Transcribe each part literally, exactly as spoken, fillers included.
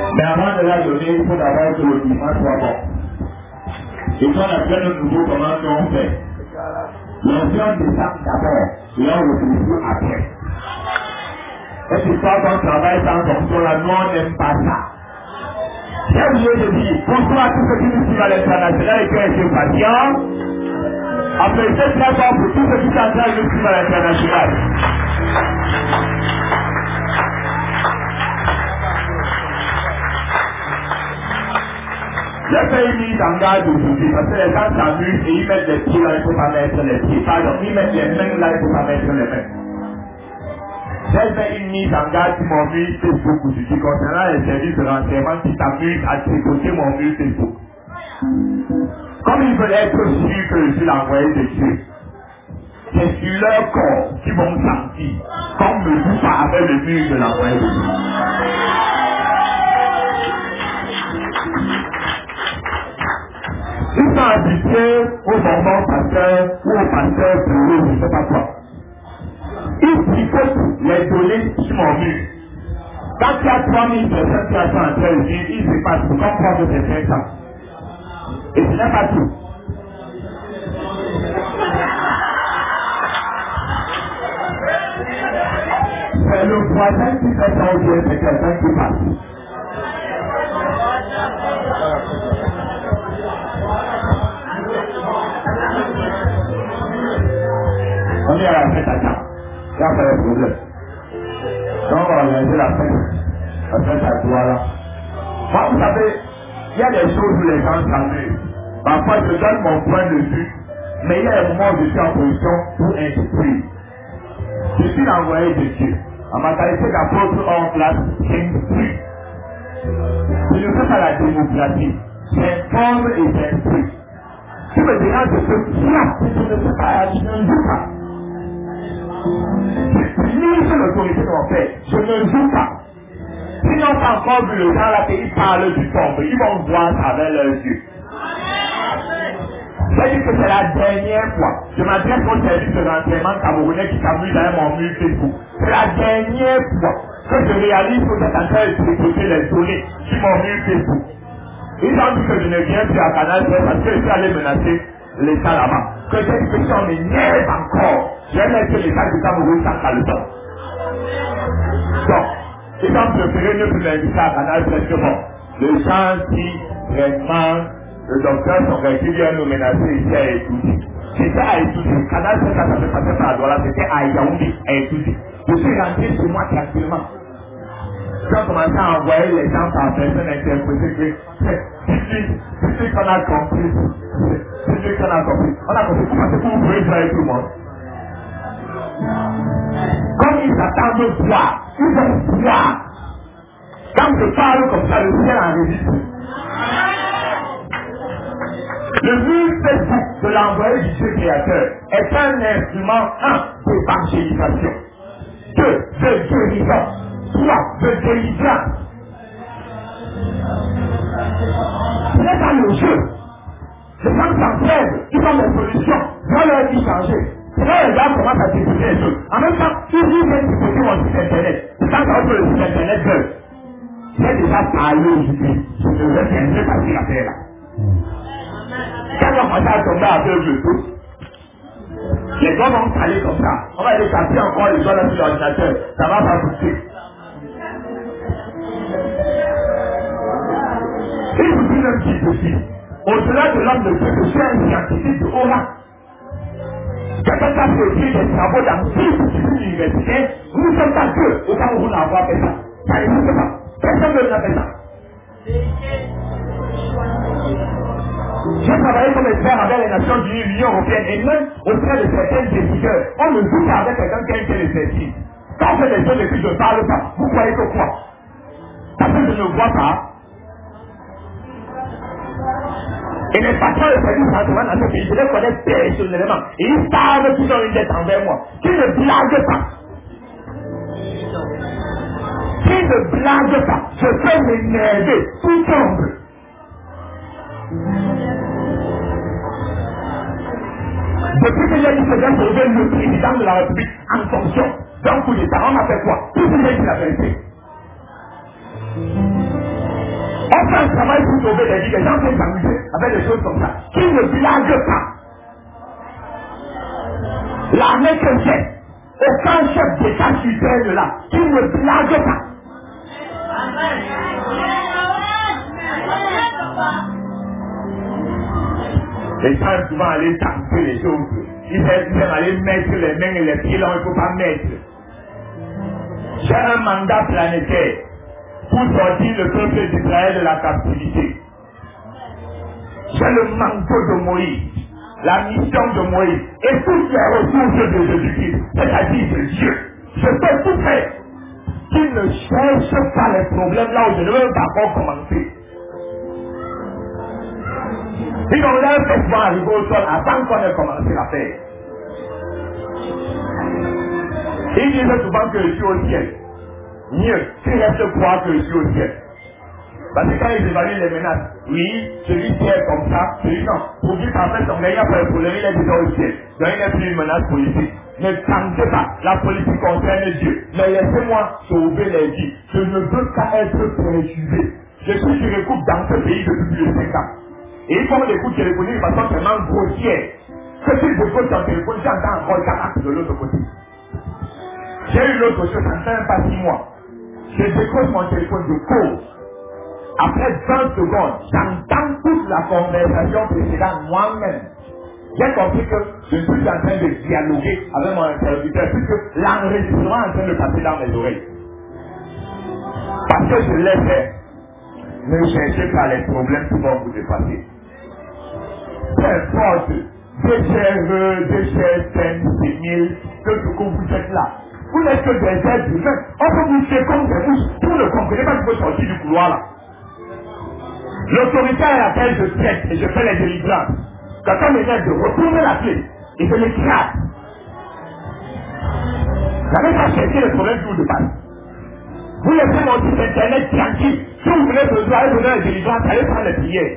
Mais avant de la donner, il faut d'abord que le climat soit bon. Et quand on a fait le nouveau, comment on fait? L'enfant descend d'abord, et on le retrouve après. Et c'est ça qu'on travaille sans fonction là, nous on n'aime pas ça. J'ai oublié de dire, bonsoir à tous ceux qui nous suivent à l'international et qui ont été patients. Applaudissez très fort pour tous ceux qui sont en train de nous suivre à l'international. J'ai fait une mise en garde aujourd'hui parce que les gens s'amusent et ils mettent les pieds là, il ne faut pas mettre les pieds. Pardon, ils mettent les mains là, il ne faut pas mettre les mains. J'ai fait une mise en garde sur mon mur Facebook aujourd'hui concernant les services de renseignement qui s'amusent à tricoter mon mur Facebook. Comme ils veulent être sûrs que je suis l'envoyé de Dieu, c'est sur leur corps qu'ils vont sentir comme me joue pas avec le mur de l'envoyé de Dieu. Ils sont habitués au bonbon pasteur ou au pasteur pour eux, je ne sais pas quoi. Ils tricotent les données sur mon mur. Quand il y a trois mille personnes qui sont en train de dire, ils se passent pour comprendre que c'est ça. Et ce n'est pas tout. C'est le voisin qui fait ça au Dieu, c'est quelqu'un qui passe. On est à la fête à temps. Il y a pas de problème. Donc on va organiser la fête. La fête à toi là. Moi, vous savez, il y a des choses où les gens s'amusent. Parfois, je donne mon point de vue, mais il y a des moments où je suis en position pour instruire. Je suis l'envoyé de Dieu. En ma qualité d'apôtre en place, j'instruis. Je ne fais pas la démocratie. J'informe et j'instruis. Tu me diras de ce là, je ne sais pas, je ne joue pas. Je mise l'autorité de mon père, je ne joue pas. Sinon, t'as encore vu le gens là qui parlent du tombe, ils vont voir avec leurs yeux. Je dis que c'est la dernière fois. Je m'adresse au service de renseignement camerounais qui s'amuse dans mon mur Facebook. C'est la dernière fois que je réalise que j'ai en train de tricoter les données sur mon mur Facebook. Ils ont dit que je ne viens plus à Canal sept parce que je suis allé menacer l'État là-bas. Que j'ai dit que si on m'énerve encore, je vais laisser l'État du Cameroun sans caleçon. Donc, ils ont préféré ne plus m'inviter à Canal sept que bon. Les gens qui vraiment, le docteur son gars qui vient nous menacer ici à Étouti. J'étais à Étouti. Canal sept, ça fait passer par la Douala, c'était à Yaoundé, à Étouti. Je suis rentré chez moi tranquillement. J'ai commencé à envoyer les gens par personne interpréter que c'est ce qu'on a compris. C'est ce qu'on a compris. On a compris comment c'est pour vous pouvez jouer tout le monde. Comme ils s'attendent voir, ils vont voir. Quand je parle comme ça, le ciel enregistre. Le mur Facebook de l'envoyé du Dieu créateur est un instrument, un, d'évangélisation, deux, de guérison, trois, de délivrance. Ce n'est pas le jeu. Les gens s'entraident, ils ont des solutions, doivent leur vie changer. C'est là les gens commencent à découvrir les choses. En même temps, ils viennent découvrir mon site internet. C'est quand on peut le site internet veulent. J'ai déjà parlé aujourd'hui. Je ne vais bien passer l'affaire là. Quand on commence à tomber avec le tout, les gens vont s'aller comme ça. On va les taper encore les gens là sur l'ordinateur. Ça va pas pousser. Et vous dites un petit aussi. Au-delà de l'homme de Dieu, je suis un scientifique de haut rang. Quelqu'un qui a fait des travaux dans dix universités, nous ne sommes pas deux au temps où vous n'avez pas fait ça. Ça n'existe pas. Personne ne l'a fait ça. J'ai travaillé comme expert avec les Nations Unies, l'Union Européenne et même auprès de certains décideurs. On ne joue pas avec quelqu'un qui a été réfléchi. Quand on fait des choses et que je ne parle pas, vous croyez que quoi? Parce que je ne vois pas. Et les patrons de service renseignement dans ce pays, je les connais personnellement. Et ils savent qu'ils ont une dette envers moi. Qu'ils ne blaguent pas. Qu'ils ne blaguent pas. Je peux m'énerver. Tout tombe. Depuis que j'ai dit que j'ai sauvé le président de la République en fonction d'un coup d'État, on a fait quoi? Tout ce que j'ai dit la vérité. pour sauver des vies, les gens vont s'amuser avec des choses comme ça. Qui ne blague pas. L'armée chrétienne, aucun chef d'État suprême là, qui ne blague pas. Les gens aiment souvent aller taper les autres. Ils aiment aller mettre les mains et les pieds là où il ne faut pas mettre. J'ai un mandat planétaire pour sortir le peuple d'Israël de la captivité. J'ai le manteau de Moïse, la mission de Moïse et toutes les ressources de Jésus-Christ, c'est-à-dire de Dieu. Je peux tout faire. Qu'ils ne cherchent pas les problèmes là où je ne veux pas encore commencer. Ils ont l'air fait souvent arriver au sol avant qu'on ait commencé à faire. Ils disent souvent que je suis au ciel. Mieux, qu'ils restent croire que je suis au ciel. Parce que quand ils évaluent les menaces, oui, celui qui est comme ça, celui non. Pour dire qu'en fait, son gagnant pour les problèmes, il est déjà au ciel. Donc il n'est plus une menace politique. Ne tentez pas, la politique concerne Dieu. Mais laissez-moi sauver les vies. Je ne veux qu'à être préjugé. Je suis sur écoute dans ce pays depuis plus de cinq ans. Et ils font des coups de téléphonie de façon tellement grossière que si je pose ton téléphone, j'entends encore le carac de l'autre côté. J'ai eu l'autre chose, ça ne fait même pas six mois. Je décroche mon téléphone de cours. Après vingt secondes, j'entends toute la conversation précédente moi-même. J'ai compris que je suis en train de dialoguer avec mon interlocuteur puisque l'enregistrement est en train de passer dans mes oreilles. Parce que je l'ai fait. Ne cherchez pas les problèmes qui vont vous dépasser. Peu importe, des chers, des chers, des mille, que ce que vous êtes là. Vous n'êtes que des êtres humains. On peut vous faire comme des mouches. Vous ne comprenez pas qu'il faut sortir du couloir là. L'autorité à laquelle je traite et je fais les délivrances, quand on m'énerve de retourner la clé et je l'écrase. N'allez pas chercher les problèmes qui vous dépassent. Vous laissez mon site internet tranquille. Si vous voulez besoin, allez donner la délivrance, allez prendre les prières.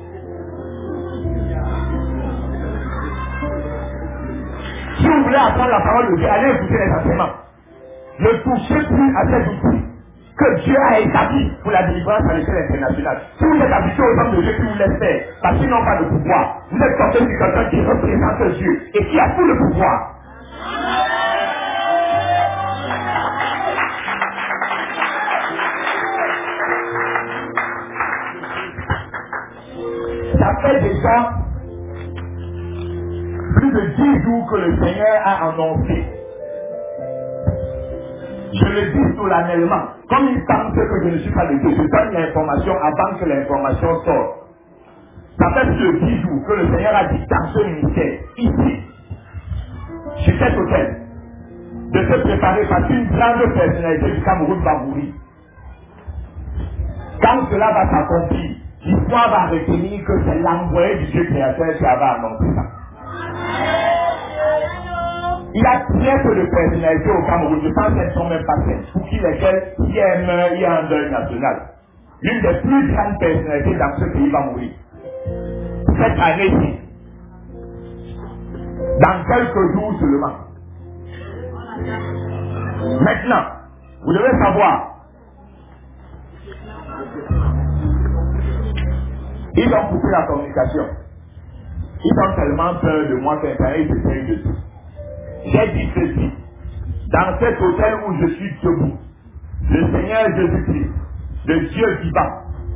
Si vous voulez apprendre la parole de Dieu, allez écouter les enseignements. Ne touchez plus à ces outils que Dieu a établi pour la délivrance à l'échelle internationale. Si vous êtes habitué aux hommes de Dieu qui vous laissent faire, parce qu'ils n'ont pas de pouvoir, vous êtes tombé sur quelqu'un qui représente Dieu et qui a tout le pouvoir. Ça fait déjà plus de dix jours que le Seigneur a annoncé. Je le dis solennellement. Comme il pense que je ne suis pas de Dieu, je donne l'information avant que l'information sorte. Ça fait plus de dix jours que le Seigneur a dit dans ce ministère, ici, sur cet hôtel, de se préparer parce qu'une grande personnalité du Cameroun va mourir. Quand cela va s'accomplir, l'histoire va retenir que c'est l'envoyé du Dieu créateur qui avait annoncé ça. Il y a très peu de personnalités au Cameroun, je pense qu'elles ne sont même pas celles pour qui lesquelles, si elles meurent, il y a un deuil national. L'une des plus grandes personnalités dans ce pays va mourir. Cette année-ci, dans quelques jours seulement. Maintenant, vous devez savoir, ils ont coupé la communication. Ils ont tellement peur de moi qu'Internet se fait de tout. J'ai dit ceci. Dans cet hôtel où je suis debout, le Seigneur Jésus-Christ, le Dieu vivant,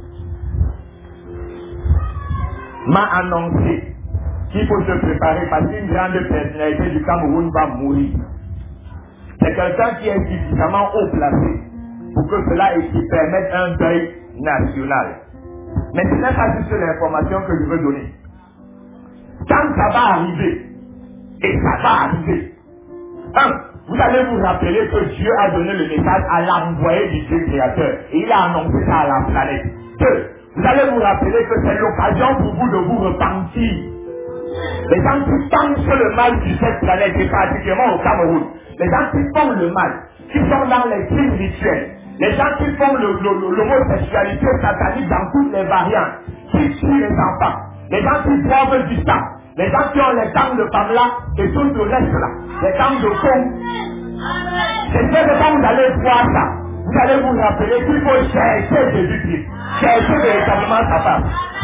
m'a annoncé qu'il faut se préparer parce qu'une grande personnalité du Cameroun va mourir. C'est quelqu'un qui est suffisamment haut placé pour que cela et qui permette un deuil national. Mais ce n'est pas juste l'information que je veux donner. Quand ça va arriver, et ça va arriver, un, vous allez vous rappeler que Dieu a donné le message à l'envoyé du Dieu créateur et il a annoncé ça à la planète. Deux, vous allez vous rappeler que c'est l'occasion pour vous de vous repentir. Les gens qui pensent le mal sur cette planète, et particulièrement au Cameroun, les gens qui font le mal, qui sont dans les crimes rituels, les gens qui font l'homosexualité satanique dans toutes les variantes, qui tuent les enfants, les gens qui boivent du sang, les gens qui ont les dents de Pamela et tout le reste là, les dents de con. C'est que quand vous allez voir ça, vous allez vous rappeler qu'il faut chercher Jésus-Christ. Chercher véritablement sa face.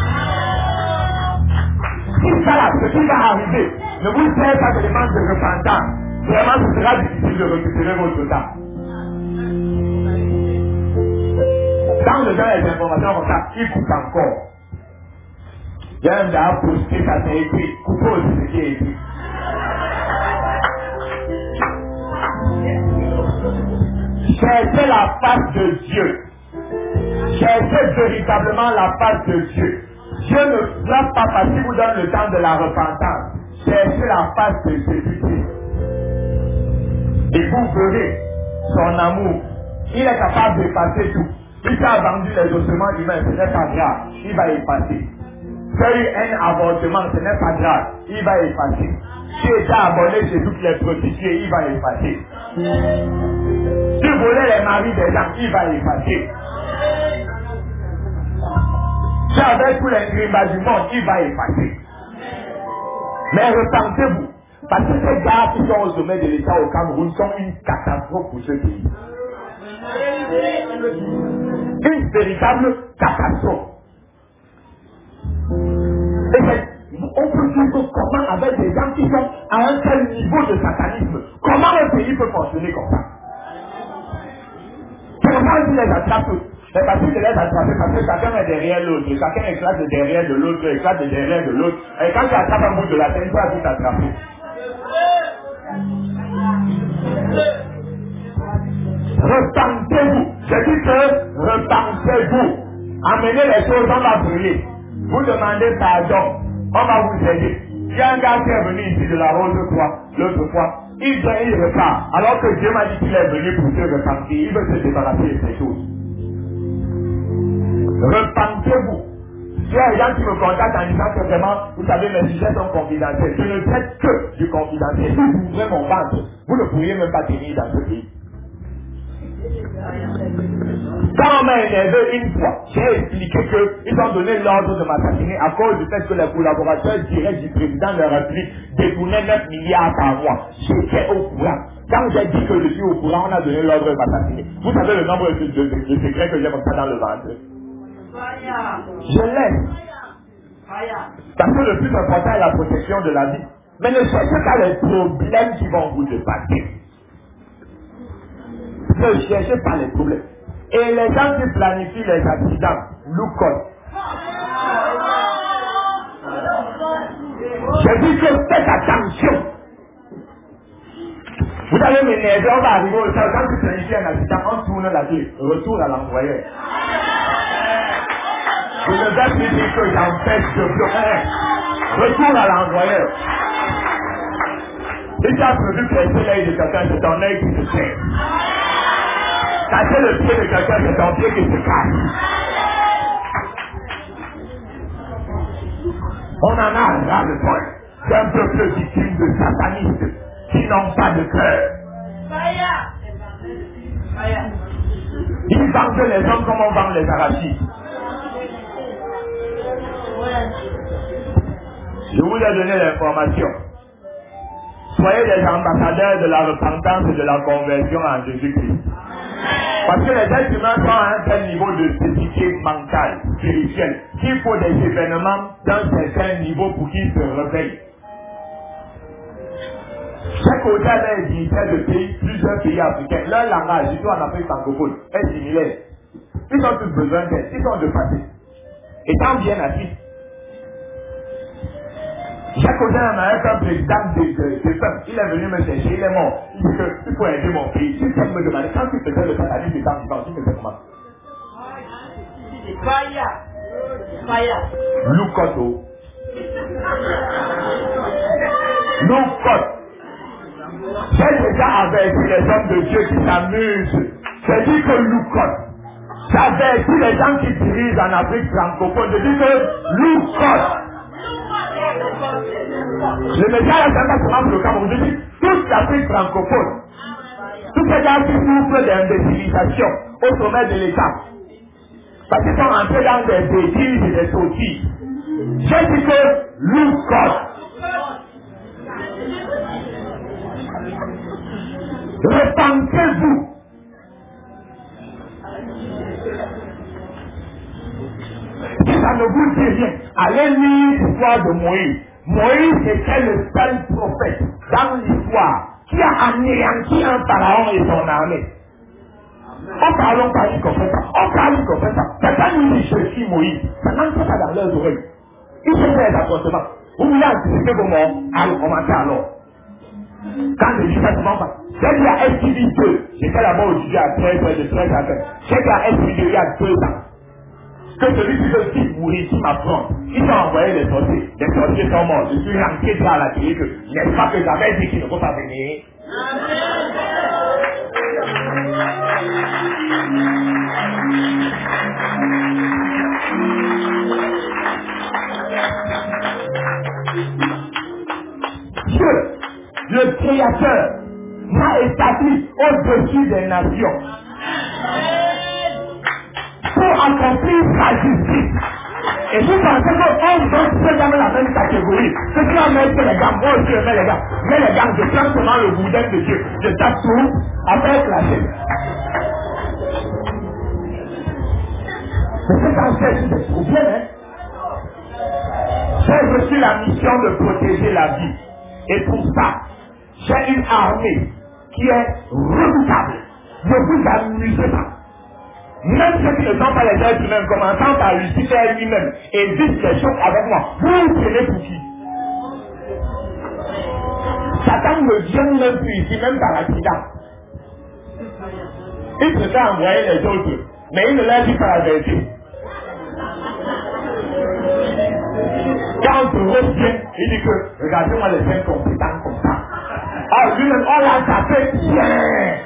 Si ça là, ce qui va arriver, ne vous faites pas de demande de repentance. Vraiment, ce sera difficile de récupérer votre temps. Quand je donne les informations comme ça, il coûte encore. Il y a un gars pour ce que ça s'est écrit. Coupez aussi ce qui est écrit. Cherchez la face de Dieu. Cherchez véritablement la face de Dieu. Dieu ne frappe pas parce qu'il vous donne le temps de la repentance. Cherchez la face de Jésus-Christ. Et vous verrez son amour. Il est capable d'effacer tout. Il t'a vendu les ossements humains, ce n'est pas grave. Il va effacer. Faire un avortement, ce n'est pas grave. Il va effacer. Si tu as abonné chez toutes les prostituées, il va effacer. Si vous voulez les maris des gens, il va effacer. Si avec tous les crimes du monde, il va effacer. Mais repentez-vous. Parce que ces gars qui sont au sommet de l'État au Cameroun sont une catastrophe pour ce pays. Une véritable catastrophe. Et on peut dire que comment avec des gens qui sont à un tel niveau de satanisme, comment un pays peut fonctionner comme ça? Comment ils les attrapent? C'est parce qu'ils les attrapent parce que chacun est derrière l'autre, chacun éclate de derrière de l'autre, éclate de derrière de l'autre. Et quand tu attrapes un bout de la tête, tu vas tout attraper. Repentez-vous. Je dis que repentez-vous. Amenez les choses, on va brûler. Vous demandez pardon, on va vous aider. Il y a un gars qui est venu ici de la rose fois, l'autre fois. Il vient, il repart. Alors que Dieu m'a dit qu'il est venu pour se repentir. Il veut se débarrasser de ces choses. Repentez-vous. Il y a des gens qui me contactent en disant que vraiment, vous savez, mes sujets sont confidentiels. Je ne traite que du confidentiel. Si vous ouvrez mon ventre, vous ne pourriez même pas tenir dans ce pays. Quand on m'a énervé une fois, j'ai expliqué qu'ils ont donné l'ordre de m'assassiner à cause du fait que les collaborateurs directs du président de la République détournaient neuf milliards par mois. J'étais au courant. Quand j'ai dit que je suis au courant, on a donné l'ordre de m'assassiner. Vous savez le nombre de, de, de, de secrets que j'ai comme ça dans le ventre. Je laisse. Parce que le plus important est la protection de la vie. Mais ne cherchez pas les problèmes qui vont vous dépasser. Ne cherchez pas les problèmes. Et les gens qui planifient les accidents, look up. Je dis que faites attention. Vous allez m'énerver, on va arriver au sol. Quand tu planifies un accident, on tourne la clé. Retour à l'envoyeur. Je ne vais plus dire que j'empêche de bloquer. Retour à l'envoyeur. Si tu as prévu presser l'œil de quelqu'un, c'est ton œil qui se tient. Casser le pied de quelqu'un, c'est ton pied qui se casse. On en a ras le point. C'est un peuple victime de satanistes qui n'ont pas de cœur. Ils vendent les hommes comme on vend les arachides. Je vous ai donné l'information. Soyez des ambassadeurs de la repentance et de la conversion en Jésus-Christ. Parce que les êtres humains sont à un tel niveau de cécité mentale, spirituelle, qu'il faut des événements d'un certain niveau pour qu'ils se réveillent. Chaque côté avait un dignitaire de pays, plusieurs pays africains. Leur langage, surtout en Afrique francophone, est similaire. Ils ont tous besoin d'aide, ils sont de passer. Étant bien assis, Jacques Oden a un président de, de, de peuple. Il est venu me chercher, il est mort. Il dit qu'il faut aider mon pays. Si quelqu'un me demandait, quand tu faisais le satanisme dans le temps, tu faisais comment? Fire! Fire! Loukoto. Loukoto. J'ai déjà averti les hommes de Dieu qui s'amusent. J'ai dit que Loukoto. J'ai averti les gens qui dirigent en Afrique francophone. J'ai dit que Loukoto. Le message est pas seulement pour le Cameroun, je dis toute l'Afrique francophone. Tous ces gens qui souffrent d'imbécilisation au sommet de l'État. Parce qu'ils sont entrés dans des bêtises et des sottises. J'ai dit que Loukoto. Repentez-vous. ne vous dit rien. Allez lire l'histoire de Moïse. Moïse était le seul prophète dans l'histoire qui a anéanti un pharaon et son armée. On parle pas du prophète. On parle du prophète. Quelqu'un nous dit je suis Moïse. Ça n'entre pas dans leurs oreilles. Ils se font des apportements. Vous voulez anticiper vos morts? Alors commencez alors. Quand je dis ça, je m'en pas. J'ai dit à S T V deux, j'étais là-bas au Dieu à treize heures, de treize à quinze. J'ai dit à S T V deux il y a deux ans. Que celui qui veut aussi mourir, qui m'apprend, ils ont envoyé les sorciers. Les sorciers sont morts. Je suis rentré à la télé que, n'est-ce pas que j'avais dit qu'il ne faut pas venir? Dieu, le Créateur, m'a établi au-dessus des nations pour accomplir sa justice. Et vous pensez qu'on doit dans la même catégorie. C'est que là, mettre les gars, moi aussi je mets les gars. Mais les gars, je prends seulement le boudin de Dieu. Je tape tout, après clasher. Mais c'est quand c'est des problèmes, hein. J'ai reçu la mission de protéger la vie. Et pour ça, j'ai une armée qui est redoutable. Ne vous amusez pas. Même ceux qui ne sont pas les êtres humains, commençant par Lucifer lui-même, et disent les choses avec moi. Vous vous prenez pour qui? Satan ne vient même plus ici, même par accident. Il se fait envoyer les autres, mais il ne leur dit pas la vérité. Quand on se revient, il dit que, regardez-moi les cinq compétents comme ça. Ah, lui-même, oh là, ça fait bien.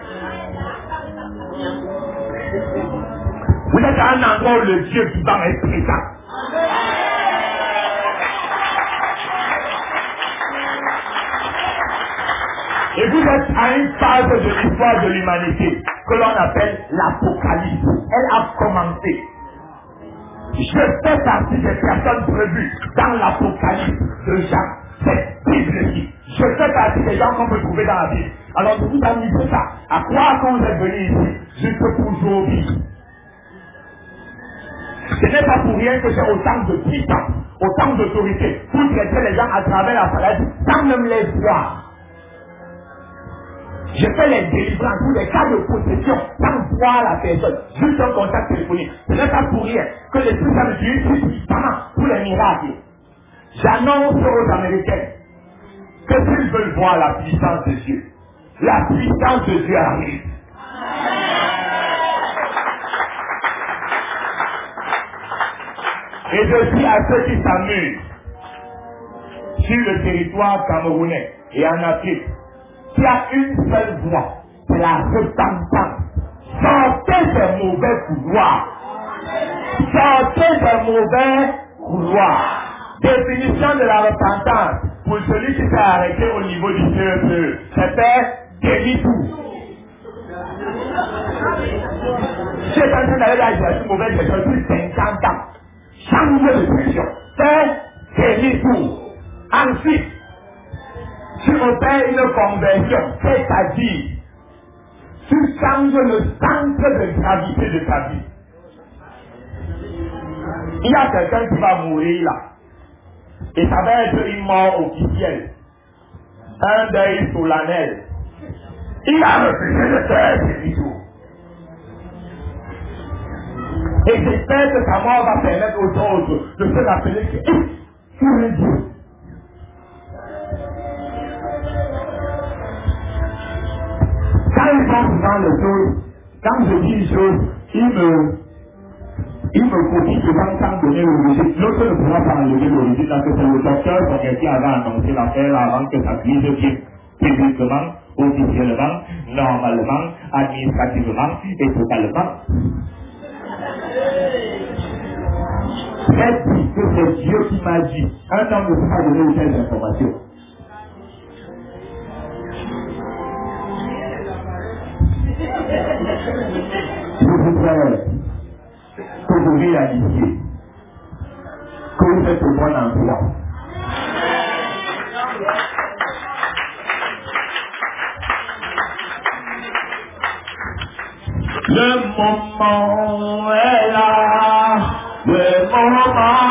Vous êtes à un endroit où le Dieu vivant est présent. Et vous êtes à une phase de l'histoire de l'humanité que l'on appelle l'Apocalypse. Elle a commencé. Je fais partie des personnes prévues dans l'Apocalypse de Jean. C'est biblique. Je fais partie des gens qu'on peut trouver dans la Bible. Alors ne vous amusez pas à croire qu'on est venu ici juste pour jouer au vide. Ce n'est pas pour rien que j'ai autant de puissance, autant d'autorité pour traiter les gens à travers la maladie sans même les voir. Je fais les délivrances pour les cas de possession sans voir la personne, juste un contact téléphonique. Ce n'est pas pour rien que les puissants de Dieu sont puissants pour les miracles. J'annonce aux Américains que s'ils veulent voir la puissance de Dieu, la puissance de Dieu arrive. Et je dis à ceux qui s'amusent sur le territoire camerounais et en Afrique, qu'il y a une seule voie, c'est la repentance. Sortez des mauvais couloirs. Sortez des mauvais couloirs. Définition de la repentance pour celui qui s'est arrêté au niveau du C E P E. C'était demi-tour. Je suis en train d'aller là, j'ai une mauvaise gestion depuis cinquante ans. Change de direction. Fais demi-tour. Ensuite, tu opères une conversion, c'est-à-dire, tu changes le centre de gravité de ta vie. Il y a quelqu'un qui va mourir là. Et ça va être une mort officielle. Un deuil solennel. Il a refusé de faire demi-tour. Et j'espère que sa mort va permettre aux autres de se rappeler que tu es Dieu. Quand ils sont dans les choses, quand je dis une chose, ils me, ils me copient souvent sans donner l'origine. L'autre ne pourra pas enlever l'origine parce que c'est le docteur son qui avait annoncé l'affaire avant que ça puisse dire publiquement, officiellement, normalement, administrativement et totalement. J'ai dit que c'est Dieu qui m'a dit. Un homme ne peut pas donner une telle information. Je voudrais que vous réalisiez que vous êtes au bon endroit. Le moment est là, le moment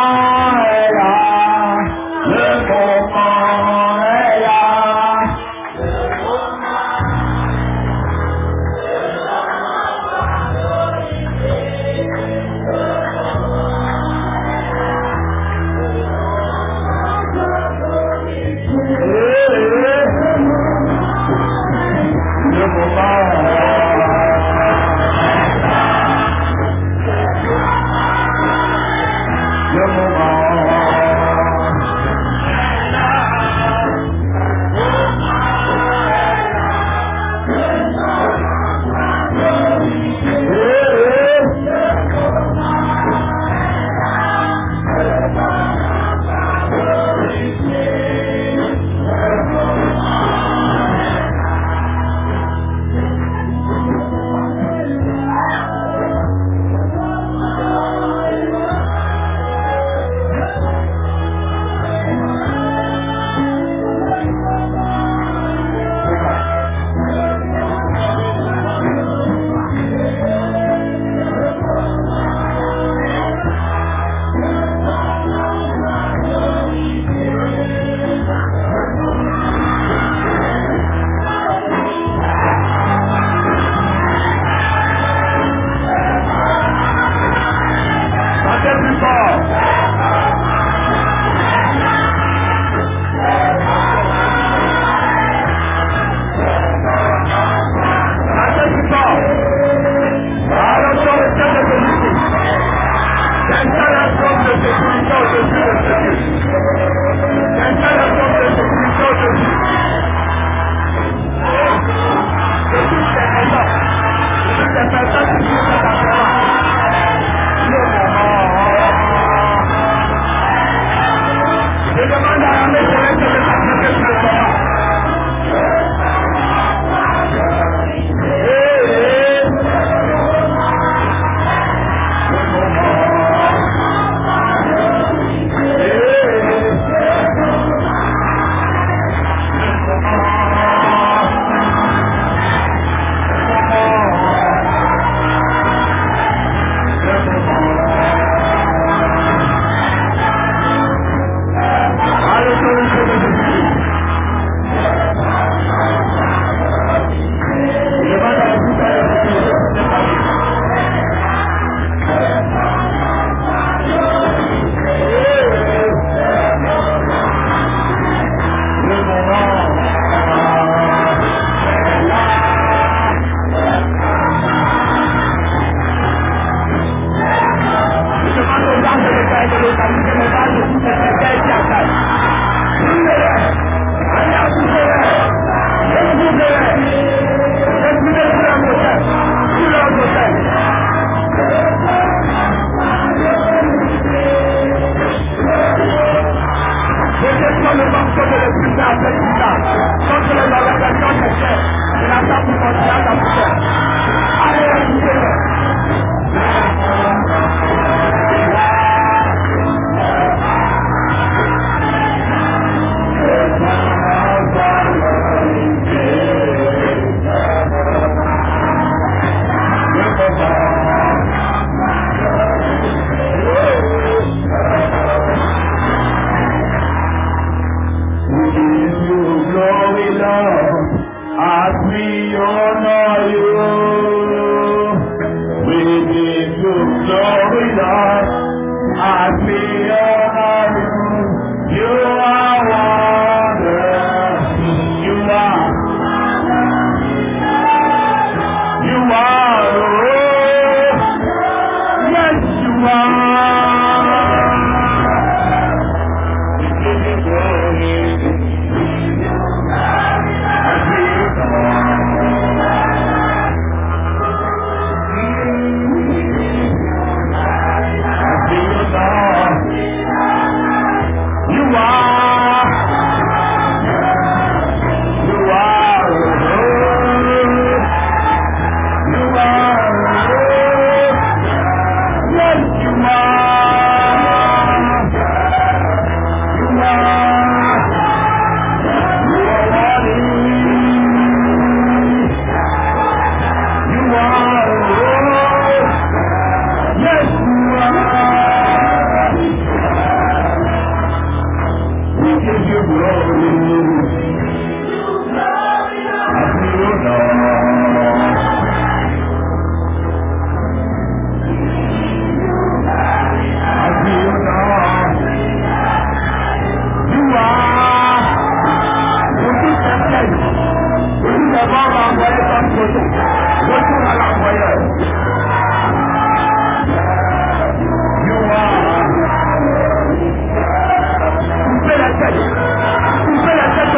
aux âmes de l'État et de localité, les âmes de toutes les terres qui attaquent. Brûlez-les. Allez, accusez-les. Détruisez-les. Détruisez tous leurs hôtels. Tous leurs hôtels. Je défends le morceau de l'esprit de la fête contre les organisations chrétiennes de la table continentale africaine. Allez, accusez-les. Coupez la tête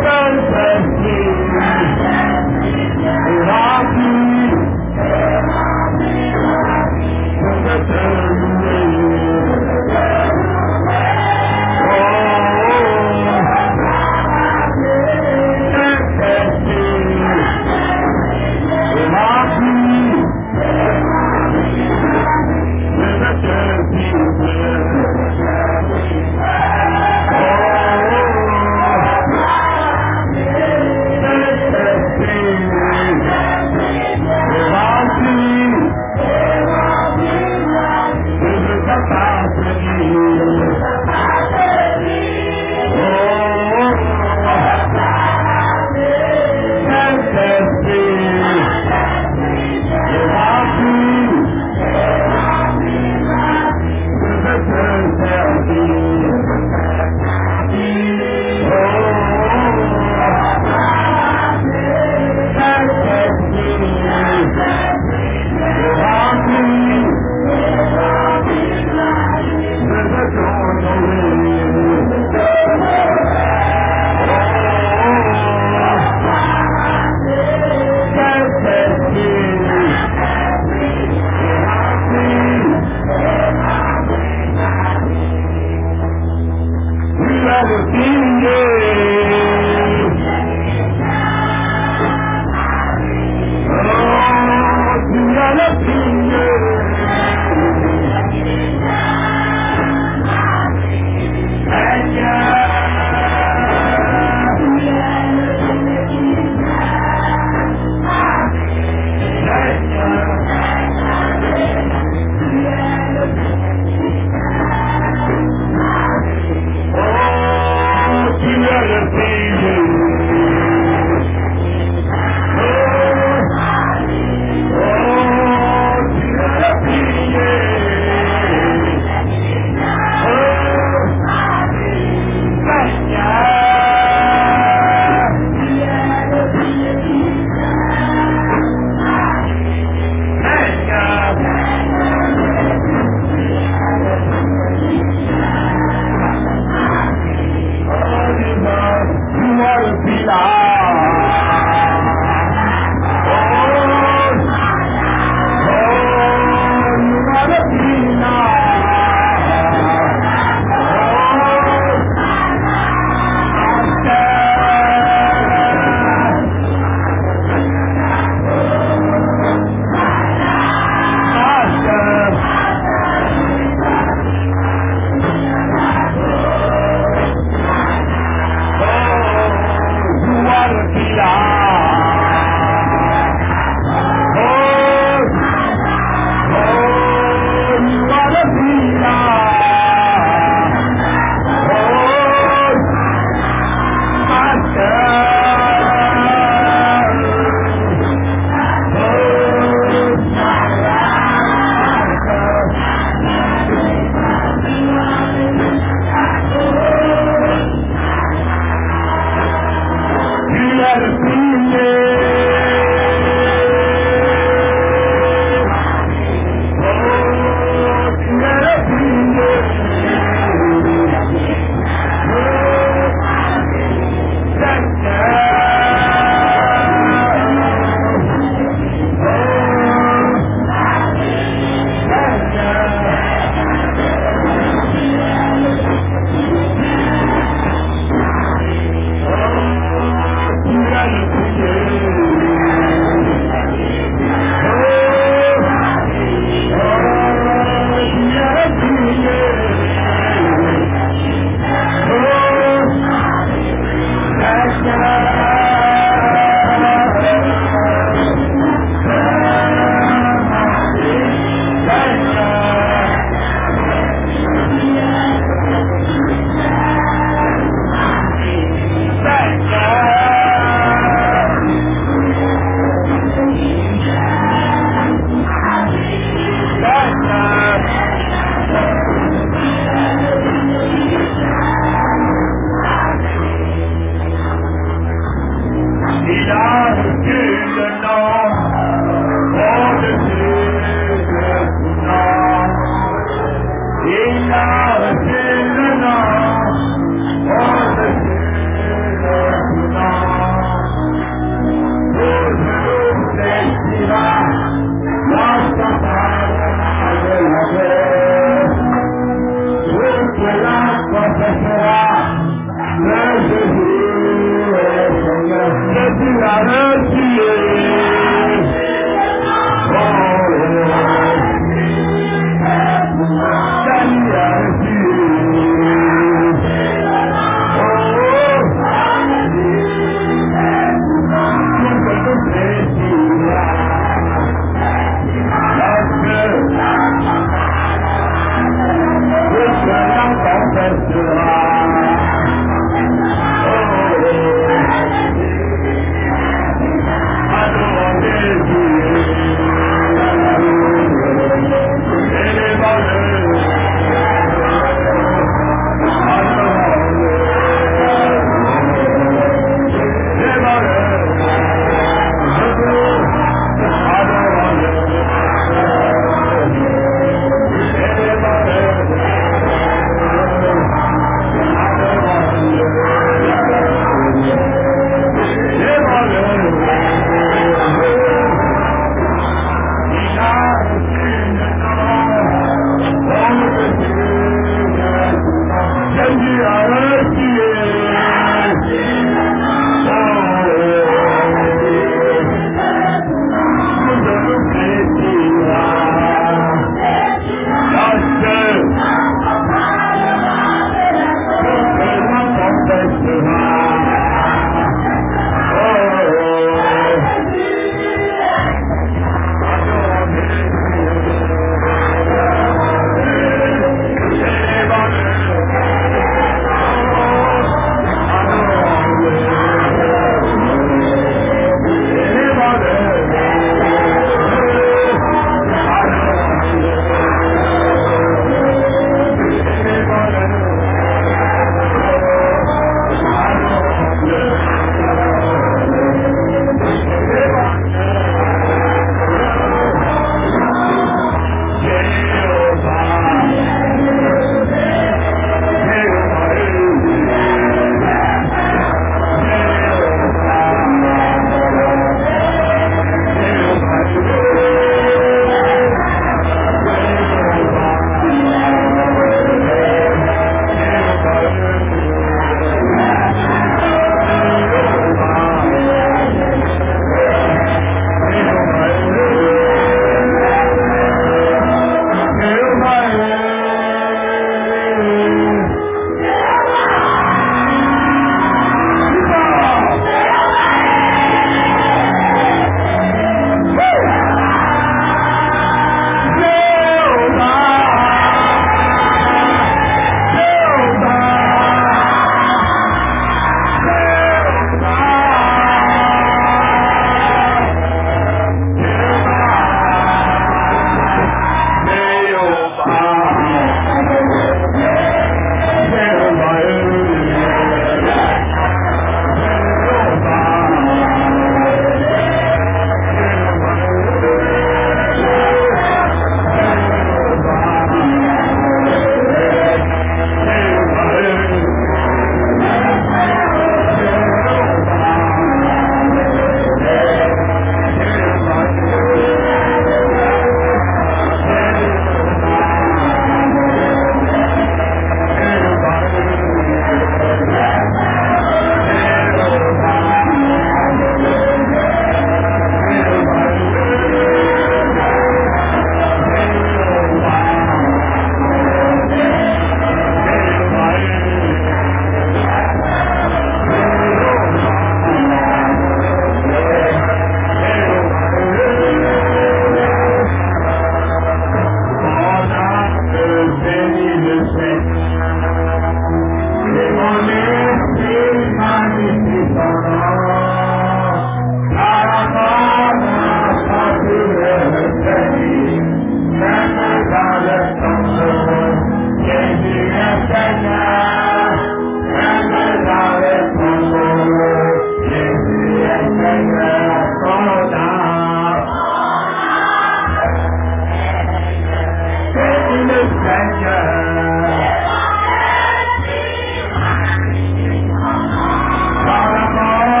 Seigneur.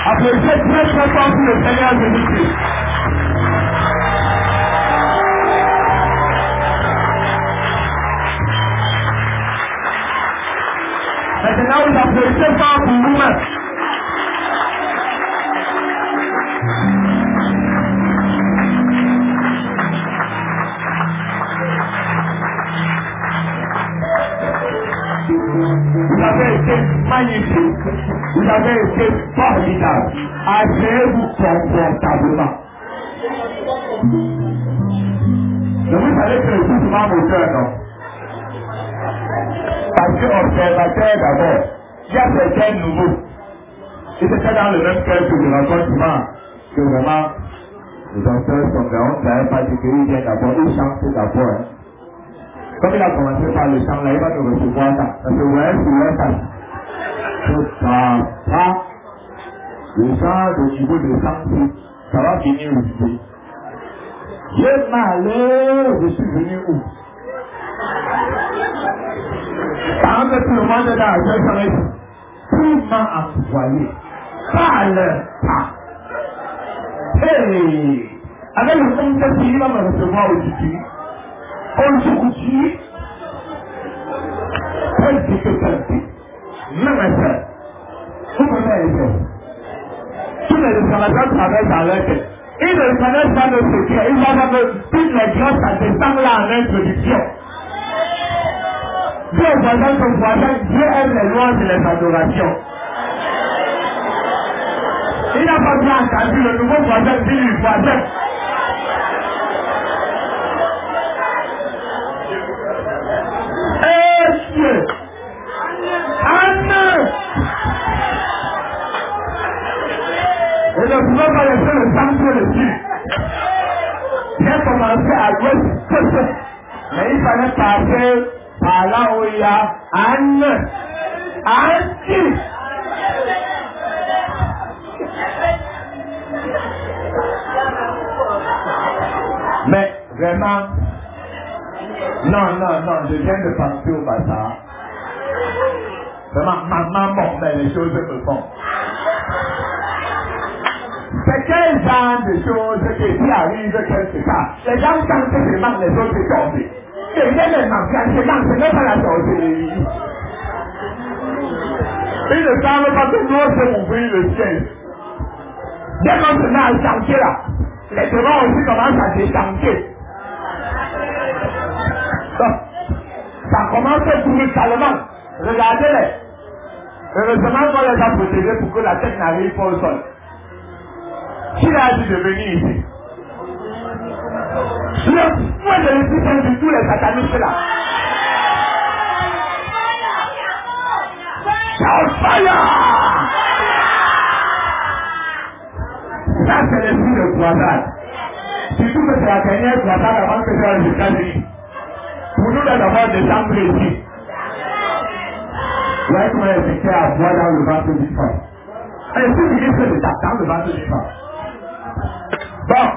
Applaudissez très très fort pour le Seigneur Jésus-Christ. Maintenant, vous applaudissez fort pour vous-même. Vous avez été magnifique. Vous avez été formidable. Asseyez-vous confortablement. Mais vous savez que je suis souvent moteur, non? Parce que observateur d'abord, il y a certains nouveaux. Et c'est dans le même cœur que je rencontre souvent que vraiment les danseurs sont grands, ça n'avait pas dit qu'ils viennent d'abord, ils chantent d'abord. Hein. Comme il a commencé par le chant, là, il va te recevoir ça. Parce que vous voyez sur leur face. C'est ça, ça. Le chant au niveau de chant, ça va finir ici. J'ai malheur, je suis venu où? Par exemple, tout le monde est dans la jeune chambre. Tout m'a envoyé. Parle pas. Hey! Avec le contexte, il va me recevoir aujourd'hui. On se couche, elle dit que ça dit, même un frère, vous connaissez les frères. Tous les restaurateurs traversent dans leur tête. Ils ne connaissent pas le secret, ils vont avoir toutes les grâces à descendre là en introduction. Dieu est voisin son voisin, Dieu aime les louanges et les adorations. Il n'a pas bien entendu le nouveau voisin dit lui voisin. Dieu. Amen. Et ne pouvons pas laisser le sang sur le dessus. J'ai commencé à l'ouest, mais il fallait passer par là où il y a Anne. Anne. Mais vraiment, non, non, non, je viens de passer au bazar. Vraiment, maman mort, mais les choses me font. C'est quel genre de choses qui arrivent quelque part? Les gens sentent que je manque, les autres tombent. Et les gens manquent, je manque, ce n'est pas la sortie. Ils ne savent pas que nous, c'est ouvrir le ciel. Dès qu'on se met à chanter là, les devants aussi commencent à déchanter. Ça commence brutalement. Regardez-les. Heureusement qu'on les a protégés pour que la tête n'arrive pas au sol. Qui a dit de venir ici? Le point de l'existence de tous les satanistes là. Shout fire! Ça c'est l'esprit de croisade. Surtout que c'est la dernière croisade avant que ce soit aux États-Unis. Pour nous d'abord descendre ici. Vous voyez comment elle était à boire dans le ventre du fort. Et si vous dites que c'est dans le ventre du fort. Bon.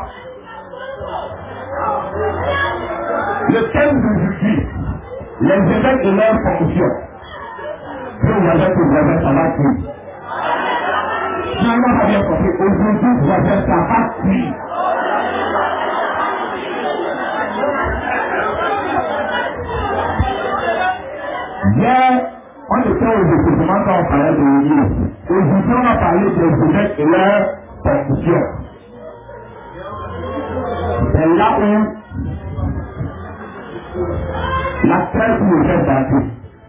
Le thème d'aujourd'hui, les évêques et leurs fonctions. Si vous voyez que vous avez ça va cuire. Finalement, pas bien compris. Aujourd'hui, vous avez ça va cuire. Hier, on était aux équipements quand on parlait de l'Église. Aujourd'hui, on a parlé des évêques et leurs fonctions. C'est là où la presse nous fait battre.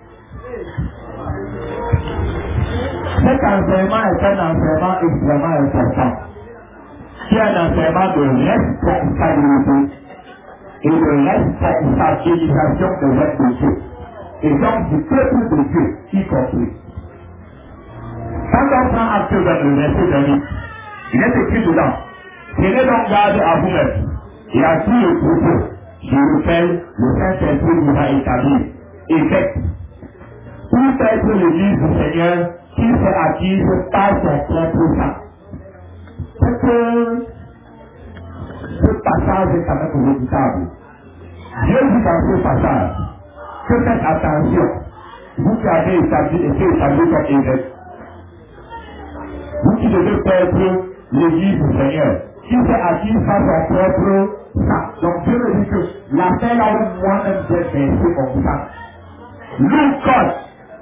Cet enseignement est un enseignement extrêmement important. C'est un enseignement de responsabilité et de responsabilisation des êtres de Dieu. Et donc du peuple de Dieu, y compris. Quand on prend acte vers le verset dernier, il est écrit dedans, prenez donc garde à vous-même et à tout le troupeau sur lequel le Saint-Esprit vous a établi. Et faites tout être l'église du Seigneur qui s'est acquise par son propre sang. C'est que ce passage est quand même redoutable. Dieu dit dans ce passage que faites attention, vous qui avez établi et qui établi comme évêque, vous qui je veux perdre l'église du Seigneur? Qui sait à qui ça son propre sang? Donc Dieu me dit que la fin là où moi-même j'ai versé mon sang. Look God.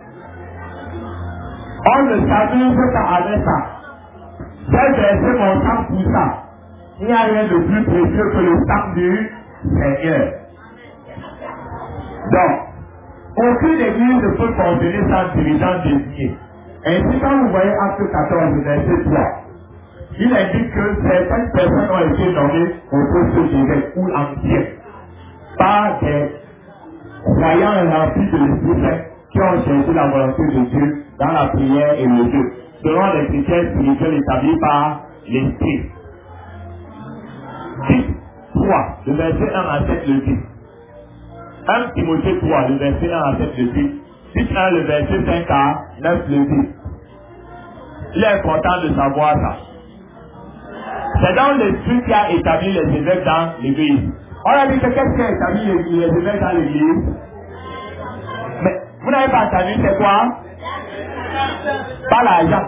On ne s'amuse pas avec ça. J'ai versé mon sang pour ça. Il n'y a rien de plus précieux que le sang du Seigneur. Donc, aucune église ne peut fonctionner sans dirigeant désigné. Ainsi, quand vous voyez Acte quatorze, verset trois, il indique que certaines personnes ont été nommées au poste d'évêque ou anciens par des croyants remplis de l'Esprit Saint qui ont cherché la volonté de Dieu dans la prière et le jeu, selon les critères spirituels établis par l'Esprit. Tite trois, le verset un à sept le dit. un Timothée trois, le verset un à sept le dit. Tite un, le verset cinq à neuf le dit. Il est important de savoir ça. C'est dans l'Esprit qui a établi les évêques dans l'Église. On a dit que qu'est-ce qui a établi les, les évêques dans l'Église? Mais vous n'avez pas entendu, c'est quoi? Pas l'argent.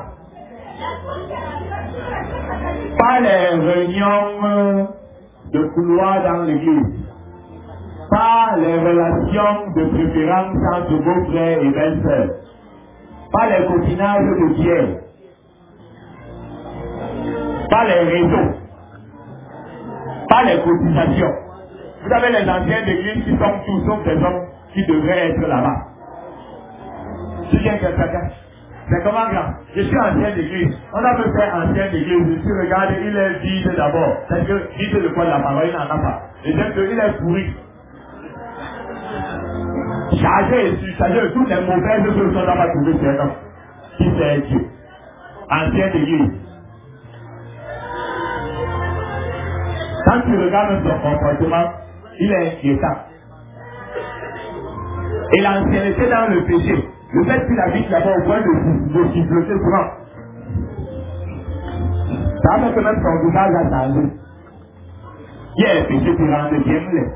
Pas les réunions de couloir dans l'Église. Pas les relations de préférence entre vos frères et belles-sœurs. Pas les copinages de bière. Pas les réseaux. Pas les cotisations. Vous avez les anciens d'église qui sont tous sauf des hommes qui devraient être là-bas. Je viens que quelqu'un. C'est comment grand? Je suis ancien d'église. On a fait faire ancien d'église. Si tu regardes, il est vide d'abord. C'est que vide le poids de la parole, il n'en a pas. Et c'est qu'il est pourri. Chargé et surchargé de toutes les mauvaises choses qu'on n'a pas trouvé chez un homme. Qui c'est Dieu? Ancien d'église. Quand tu regardes son comportement, il est inquiétant. Et l'ancienneté dans le péché, le fait qu'il habite là-bas au point de, de siffloter souvent, ça fait que même son visage a changé. Il y a un péché qui rend bien laid.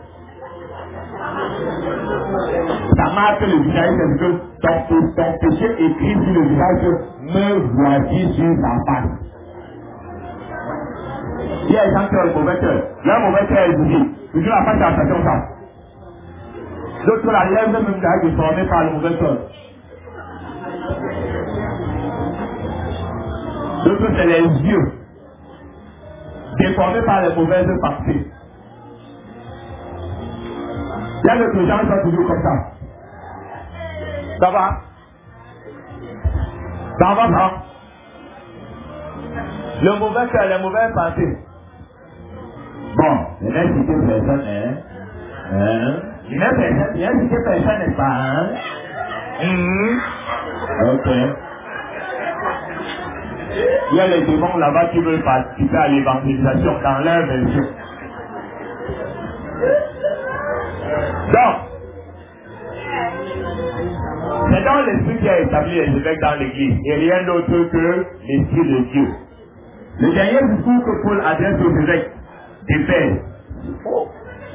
Ça marque le visage, c'est que ton, ton péché écrit sur le visage, me voici sur sa face. Il y a des gens qui ont le mauvais cœur. Leur mauvais cœur est bougé. Toujours la face de la passion ça. D'autres la lèvre même d'ailleurs déformée par le mauvais cœur. D'autres c'est les yeux déformés par les mauvaises pensées. Il y a d'autres gens qui sont toujours comme ça. Ça va? Ça va pas? Le mauvais cœur, les mauvaises pensées. Bon, il y a cité personne, hein? Hein? Il y a personne, il y a cité personne, n'est-ce pas, hein? Hum. Ok. Il y a les démons là-bas qui veulent participer à l'évangélisation dans leur version. Donc, c'est dans l'esprit qui a établi les évêques dans l'église, et rien d'autre que l'esprit de Dieu. Le dernier discours que Paul adresse aux évêques d'Éphèse. Oh.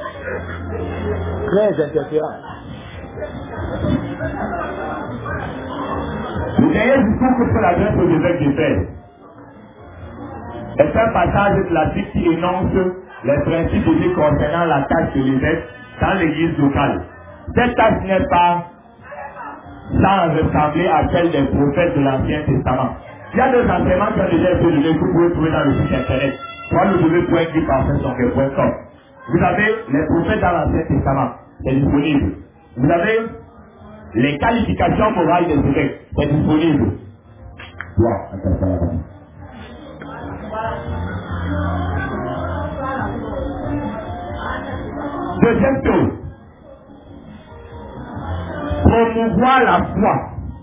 Très intéressant. Le dernier discours que Paul adresse aux évêques d'Éphèse est un passage classique qui énonce les principes de Dieu concernant la tâche de l'évêque dans l'église locale. Cette tâche n'est pas sans ressembler à celle des prophètes de l'Ancien Testament. Il y a deux enseignements qui ont déjà été donnés que vous pouvez trouver dans le site internet. w w w point guy parfait son point com. Vous avez les prophètes dans l'Ancien Testament, c'est disponible. Vous avez les qualifications morales des évêques, c'est disponible. Wow. Deuxième chose, promouvoir la foi.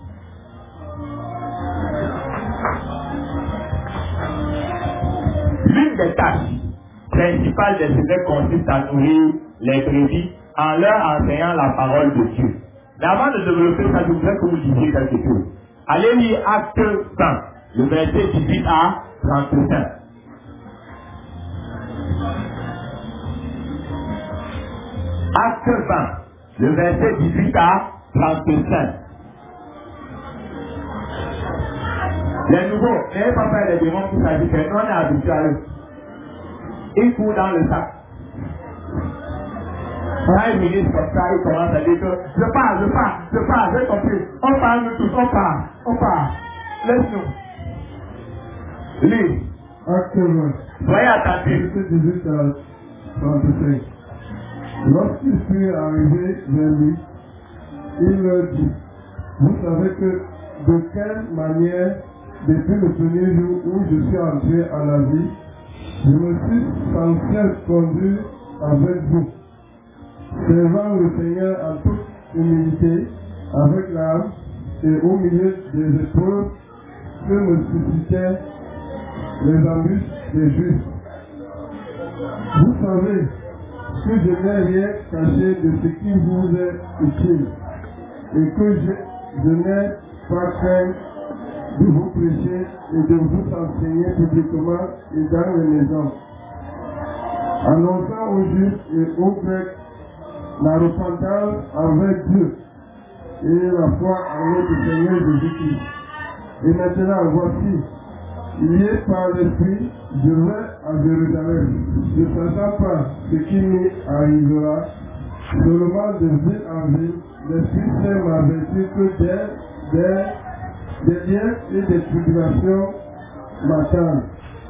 L'une des tâches principales des évêques consiste à nourrir les brebis en leur enseignant la parole de Dieu. Mais avant de développer ça, je voudrais que vous disiez quelque chose. Allez lire Acte vingt, le verset dix-huit à trente-cinq. Acte vingt, le verset dix-huit à trente-cinq. Les nouveaux, n'ayez pas peur des démons qui s'agissent, que nous on est habitués à eux. Ils courent dans le sac. Quand ils ministre comme ça, ils commencent à dire que je pars, je pars, je pars, j'ai compris. On part nous tous, on part, on part. Laisse-nous. Lis. Actuellement. Soyez attentifs. dix-huit à trente-cinq. Lorsqu'il fut arrivé vers lui, il leur dit, vous savez que de quelle manière, depuis le premier jour où je suis entré en Asie, je me suis sans cesse conduit avec vous, servant le Seigneur en toute humilité, avec l'âme et au milieu des épreuves que me suscitaient les embûches des Juifs. Vous savez que je n'ai rien caché de ce qui vous est utile et que je, je n'ai pas craint de vous prêcher et de vous enseigner publiquement et dans les maisons, annonçant aux Juifs et aux Grecs la repentance envers Dieu et la foi en notre Seigneur Jésus-Christ. Et maintenant, voici, lié par l'Esprit, je vais à Jérusalem, ne sachant pas ce qui m'y arrivera, seulement de ville en ville, l'Esprit Saint m'a averti que des, des, des liens et des tribulations m'attendent.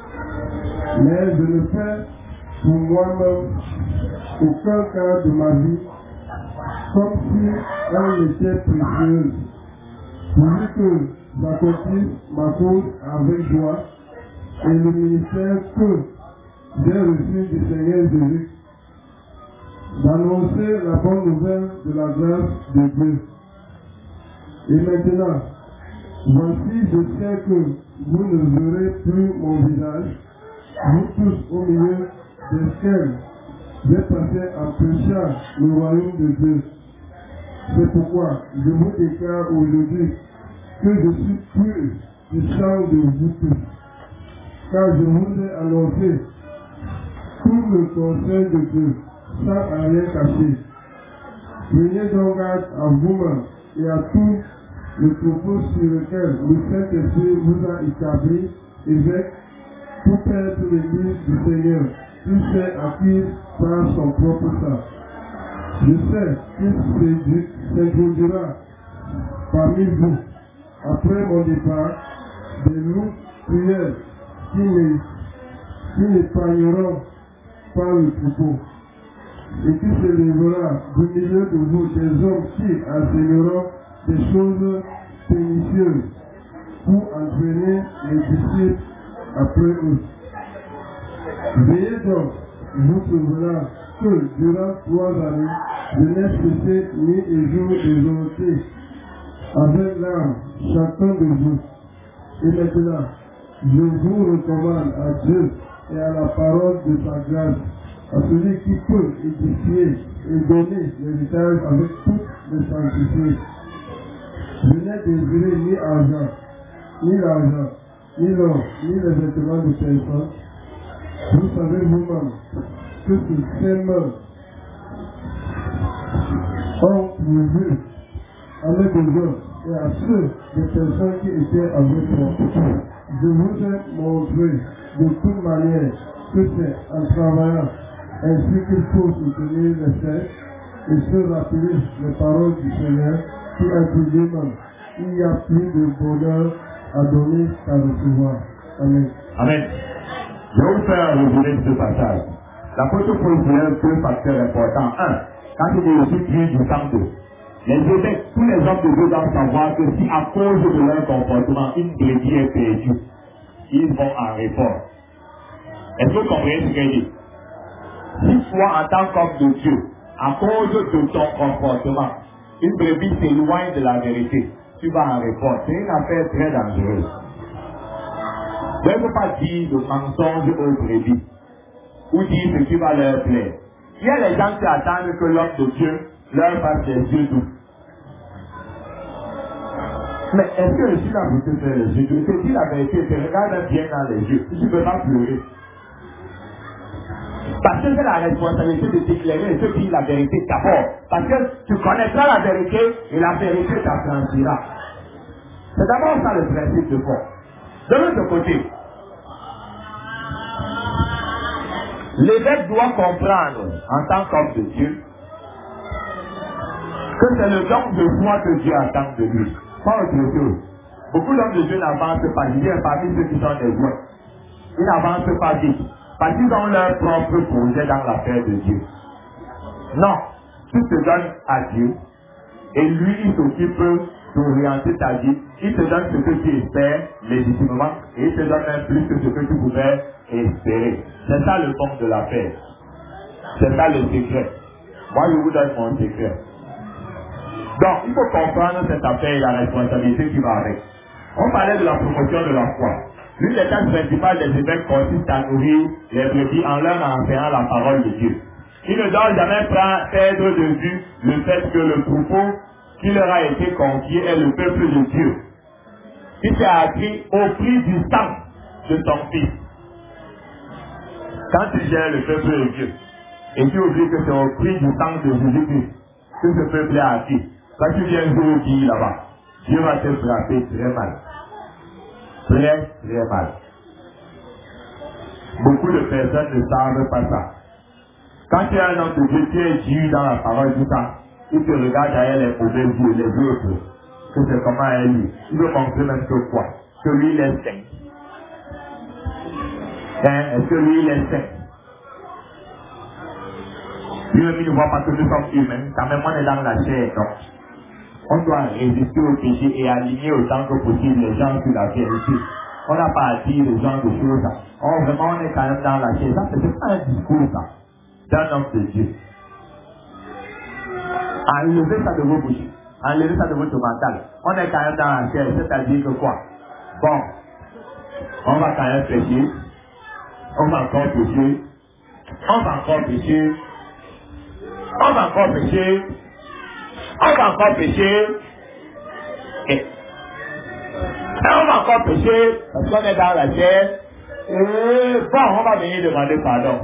Mais je ne fais pour moi-même aucun cas de ma vie comme si elle était précieuse, pourvu que j'accomplisse ma cause avec joie et le ministère que j'ai reçu du Seigneur Jésus, d'annoncer la bonne nouvelle de la grâce de Dieu. Et maintenant, voici, je sais que vous ne verrez plus mon visage, vous tous au milieu desquels j'ai passé en prêchant le royaume de Dieu. C'est pourquoi je vous déclare aujourd'hui que je suis pur du sang de vous tous, car je vous ai annoncé tout le conseil de Dieu, sans rien cacher. Prenez donc garde à vous-même et à tout le propos sur lequel le Saint-Esprit vous a établi, évêque, pour être l'église du Seigneur, qui s'est acquis par son propre sang. Je sais qu'il s'introduira parmi vous, après mon départ, des loups prières qui n'épargneront pas le troupeau, et qui se lèvera du milieu de vous des hommes qui enseigneront des choses pernicieuses pour entraîner les disciples après eux. Veillez donc, vous souvenant que durant trois années, je n'ai cessé ni un jour d'exhorter avec l'âme chacun de vous. Et maintenant, je vous recommande à Dieu et à la parole de sa grâce, à celui qui peut édifier et donner l'héritage avec toute les sanctifiés. Je n'ai désiré ni argent, ni l'argent, ni l'or, ni les vêtements de personne. Vous savez vous-même que ces mains ont pourvu à mes besoins et à ceux des personnes qui étaient avec moi. Je vous ai montré de toute manière que c'est en travaillant ainsi qu'il faut soutenir les faits et se rappeler les paroles du Seigneur qui a dit lui-même, il y a plus de bonheur à donner qu'à recevoir. Amen. Amen. Je vais vous faire un résumé de ce passage. L'apôtre Paul soulève deux facteurs importants. Un, quand il est aussi pris du sang d'eau. Les évêques, tous les hommes de Dieu doivent savoir que si à cause de leur comportement, une brebis est perdue, ils vont en réforme. Est-ce que vous comprenez ce qu'il dit? Si toi, en tant qu'homme de Dieu, à cause de ton comportement, une brebis s'éloigne de la vérité, tu vas en réforme. C'est une affaire très dangereuse. Donc, il ne faut pas dire de mensonge aux brebis, ou dire ce qui va leur plaire. Il y a les gens qui attendent que l'homme de Dieu leur fasse des yeux doux. Mais est-ce que je suis là pour te faire les yeux doux? Je te dis la vérité, te regarde bien dans les yeux. Tu ne peux pas pleurer. Parce que c'est la responsabilité de t'éclairer et de dire la vérité d'abord. Parce que tu connaîtras la vérité et la vérité t'affranchira. C'est d'abord ça le principe de foi. De l'autre côté, l'évêque doit comprendre, en tant qu'homme de Dieu, que c'est le don de foi que Dieu attend de lui. Pas autre chose. Beaucoup d'hommes de Dieu n'avancent pas. Je viens parmi ceux qui sont des voix. Ils n'avancent pas vite. Parce qu'ils ont leur propre projet dans l'affaire de Dieu. Non. Tu te donnes à Dieu. Et lui, il s'occupe d'orienter ta vie. Il te donne ce que tu espères légitimement. Et il te donne même plus que ce que tu pouvais espérer. C'est ça le fond de l'affaire. C'est ça le secret. Moi, je vous donne mon secret. Donc, il faut comprendre cette affaire et la responsabilité qui va avec. On parlait de la promotion de la foi. L'une des tâches principales des évêques consiste à nourrir les brebis en leur enseignant la parole de Dieu. Ils ne doivent jamais perdre de vue le fait que le troupeau qui leur a été confié est le peuple de Dieu, qui s'est acquis au prix du sang de son Fils. Quand tu gères le peuple de Dieu, et tu oublies que c'est au prix du sang de Jésus-Christ que ce peuple est acquis, quand tu viens jouer au pays là-bas, Dieu va te frapper très mal. Très, très mal. Beaucoup de personnes ne savent pas ça. Quand tu es un homme de Dieu, tu es Dieu dans la parole du temps. Il te regarde derrière les mauvais yeux, les autres, que c'est comment elle est. Il veut montrer même que quoi? Que lui, il est saint. Hein? Est-ce que lui, il est saint? Lui-même, il ne voit pas que nous sommes humains. Quand même, on est dans la chair, donc. On doit résister au péché et aligner autant que possible les gens sur la vérité. On n'a pas à dire ce genre de choses. Oh, vraiment, on est quand même dans la chair. Ça, c'est pas un discours, ça. D'un homme de Dieu. Enlevez ça de vos bouches. Enlevez ça de votre mental. On est quand même dans la chair. C'est-à-dire que quoi? Bon, on va quand même pécher. On va encore pécher. On va encore pécher. On va encore pécher. On va encore pécher. Et on va encore pécher parce qu'on est dans la chair. Et bon, on va venir demander pardon.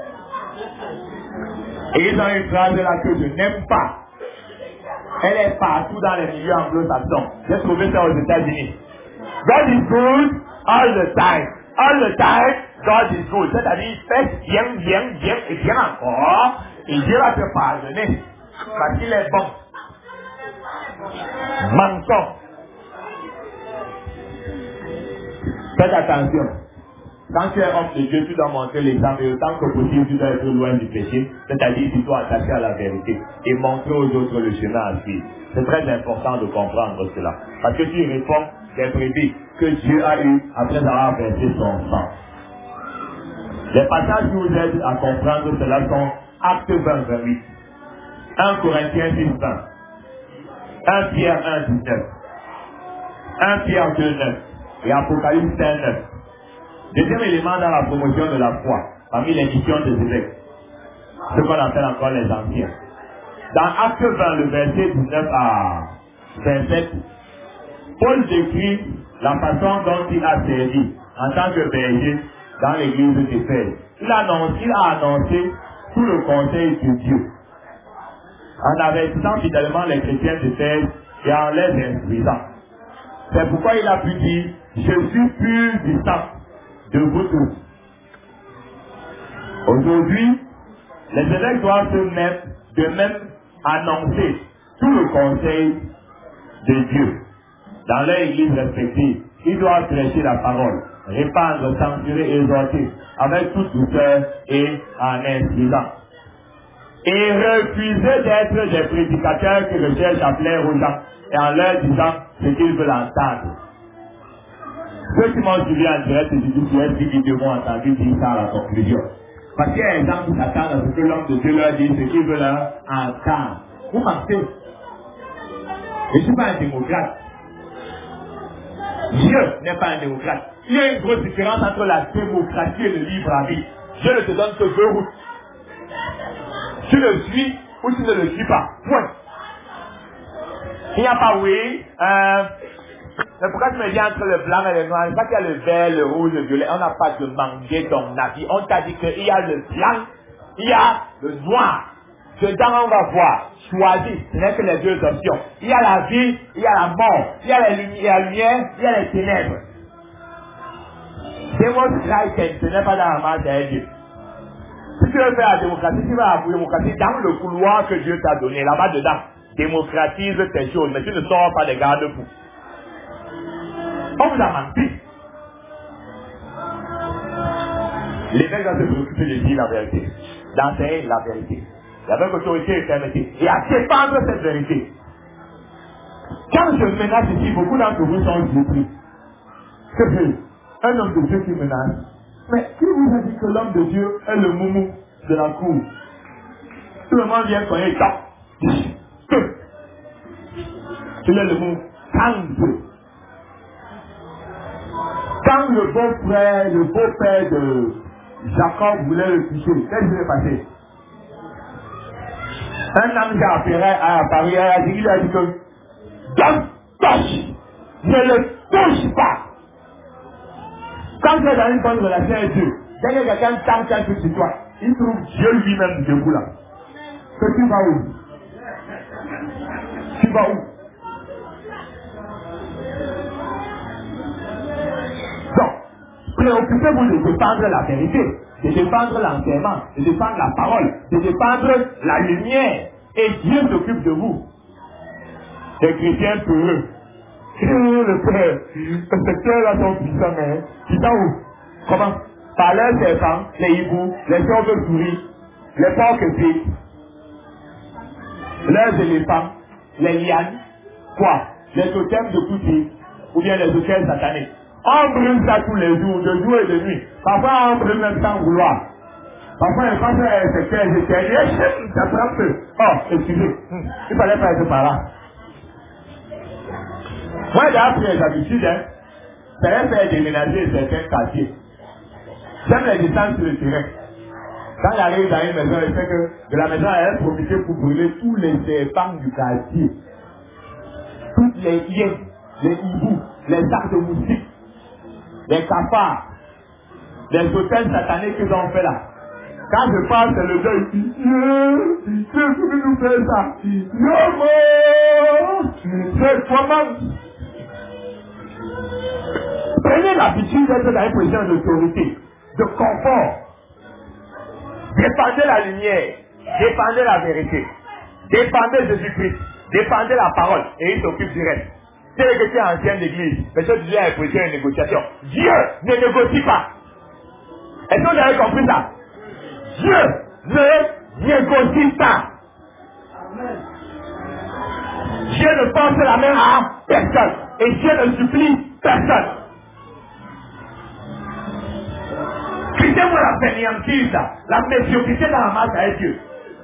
Et ils ont une phrase là que je n'aime pas. Elle est partout dans les milieux anglo-saxons. J'ai trouvé ça aux États-Unis. God is good all the time. All the time, God is good. C'est-à-dire, fais bien, bien, bien et bien encore. Et Dieu va te pardonner. Parce qu'il est bon. Menton. Faites attention. Quand tu es homme de Dieu, tu dois montrer l'exemple et autant que possible, tu dois être loin du péché. C'est-à-dire, tu dois attacher à la vérité et montrer aux autres le chemin à suivre. C'est très important de comprendre cela. Parce que tu réponds des brebis que Dieu a eu après avoir versé son sang. Les passages qui vous aident à comprendre cela sont Actes vingt, vingt-huit, un Corinthiens six, vingt, un Pierre un, dix-neuf, un Pierre deux, neuf et Apocalypse cinq, neuf. Deuxième élément dans la promotion de la foi, parmi les missions des évêques, ce qu'on appelle encore les anciens. Dans Acte vingt, le verset dix-neuf à vingt-sept, Paul décrit la façon dont il a servi en tant que berger dans l'église d'Éphèse. Il, annonce, il a annoncé tout le conseil de Dieu en avertissant fidèlement les chrétiens d'Éphèse et en les instruisant. C'est pourquoi il a pu dire, je suis pur du sang de vous tous. Aujourd'hui, les évêques doivent se mettre de même annoncer tout le conseil de Dieu dans leur église respective. Ils doivent prêcher la parole, répandre, censurer et exhorter avec toute douceur et en instruisant. Et refuser d'être des prédicateurs qui recherchent à plaire aux gens et en leur disant ce qu'ils veulent entendre. Ceux qui m'ont suivi en direct, je dis sur cette vidéo m'ont entendu dire ça à la conclusion. Parce qu'il y a des gens qui s'attendent à ce que l'homme de Dieu leur dise ce qu'ils veulent entendre. Vous pensez? Je ne suis pas un démocrate. Dieu n'est pas un démocrate. Il y a une grosse différence entre la démocratie et le libre arbitre. Dieu ne te donne que deux routes. Tu le suis ou tu ne le suis pas. Point. Il n'y a pas oui. Euh, mais pourquoi tu me dis entre le blanc et le noir? C'est pas qu'il y a le vert, le rouge, le violet. On n'a pas demandé ton avis. On t'a dit qu'il y a le blanc, il y a le noir. Dedans, on va voir. Choisis. Ce n'est que les deux options. Il y a la vie, il y a la mort. Il y a la lumière, il y a les ténèbres. Démocratie, ce n'est pas dans la marche à Dieu. Si tu veux faire la démocratie, tu vas à la démocratie dans le couloir que Dieu t'a donné, là-bas dedans. Démocratise tes choses, mais tu ne sors pas des garde-fous. On vous a menti. L'évêque doit se préoccuper de dire la vérité, d'enseigner la vérité, avec autorité et fermeté, et à défendre cette vérité. Quand je menace ici, beaucoup d'entre vous sont surpris. Que fait un homme de Dieu qui menace? Mais qui vous a dit que l'homme de Dieu est le moumou de la cour? Tout le monde vient cogner, top. Il est le mot calme. Quand le beau-frère, le beau-père de Jacob voulait le toucher, qu'est-ce qui s'est passé? Un homme a apparu à Paris, il a dit que don't touch, ne le touche pas. Quand tu es dans une bonne relation avec Dieu, dès que quelqu'un tente un truc sur toi, il trouve Dieu lui-même debout là. Que tu vas où? Tu vas où? Donc, préoccupez-vous de défendre la vérité, de défendre l'enseignement, de défendre la parole, de défendre la lumière, et Dieu s'occupe de vous. Les chrétiens peureux. Le Père, ce cœur-là sont puissants, mais puissants où? Comment? Par leurs serpents, les hiboux, les chauves-souris, les porcs-épics, leurs éléphants, les lianes, quoi? Les totems de coutis, ou bien les hôtels sataniques. On brûle ça tous les jours, de jour et de nuit. Parfois on brûle même sans vouloir. Parfois il passe à ce cœur, je t'ai dit, ça frappe. Oh, excusez, il fallait pas être par là. Moi j'ai appris les habitudes, hein. Ça va faire déménager certains quartiers. J'aime les distances sur le terrain. Quand j'arrive dans une maison, je sais que de la maison, elle est profitée pour brûler tous les serpents du quartier. Toutes les hyènes, les hiboux, les sacs de moustiques, les cafards, les hôtels sataniques qu'ils ont fait là. Quand je parle, c'est le gars ici. Dieu, Dieu voulait nous faire ça. Non, non, c'est comment? Prenez l'habitude d'être dans une position d'autorité, de confort. Défendez la lumière, défendez la vérité, défendez Jésus-Christ, défendez la parole, et il s'occupe du reste. C'est que tu es ancien d'église, mais tu dis à une position de négociation. Dieu ne négocie pas. Est-ce que vous avez compris ça? Dieu ne négocie pas. Dieu ne porte la main à personne, et Dieu ne supplie personne. Quittez-moi la fainéantise, la médiocrité dans la marche avec Dieu.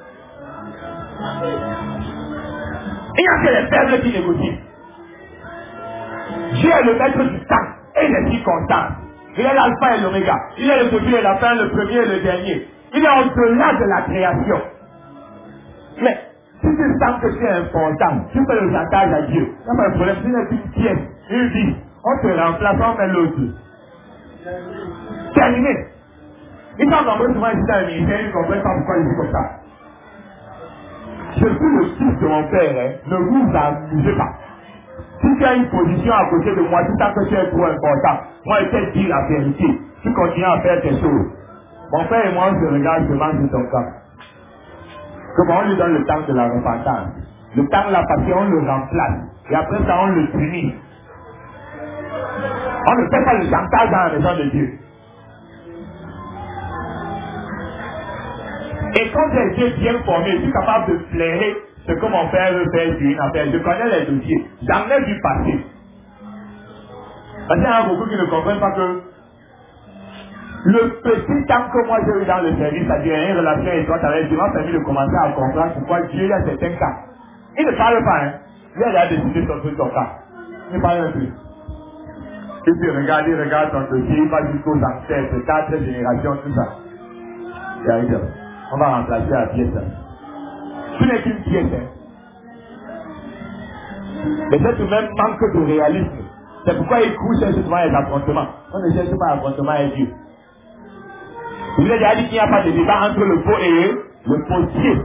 Il n'y a que les faibles qui négocient. Dieu est le maître du temps et des circonstances. Il est l'alpha et l'oméga. Il est le début et la fin, le premier et le dernier. Il est au-delà de la création. Mais si tu sens que tu es important, tu fais le chantage à Dieu. Il n'y a pas de problème. Si tu es une pièce, une vie, on te remplace, on met l'autre. Terminé. Ils sont nombreux souvent ici dans le ministère, ils ne comprennent pas pourquoi je dis comme ça. Je suis le fils de mon père, hein. Ne vous amusez pas. Si tu as une position à côté de moi, tu sens que tu es trop important, moi je te dis la vérité. Tu continues à faire tes choses. Mon père et moi, on se regarde seulement sur ton camp. Comment on lui donne le temps de la repentance. Le temps de la passion, on le remplace. Et après ça, on le punit. On ne fait pas le chantage dans la maison de Dieu. Et quand j'ai été bien formé, je suis capable de flairer ce que mon père veut faire sur une affaire. Je connais les dossiers. J'en ai vu passer. Parce qu'il y en a beaucoup qui ne comprennent pas que le petit temps que moi j'ai eu dans le service, c'est-à-dire une relation étroite avec Dieu, m'a permis de commencer à comprendre pourquoi Dieu, il y a certains cas. Il ne parle pas, hein. Lui, il a décidé de son cas. Il parle un peu. Et puis regarde, il regarde ton dossier, il va jusqu'aux ancêtres, quatre générations, tout ça. Et arrive. On va remplacer la pièce. Tu n'es qu'une pièce. Hein. Mais c'est tout de même manque de réalisme. C'est pourquoi il couche souvent les affrontements. On ne cherche pas l'affrontement avec Dieu. Il a déjà dit qu'il n'y a pas de débat entre le pot et le potier.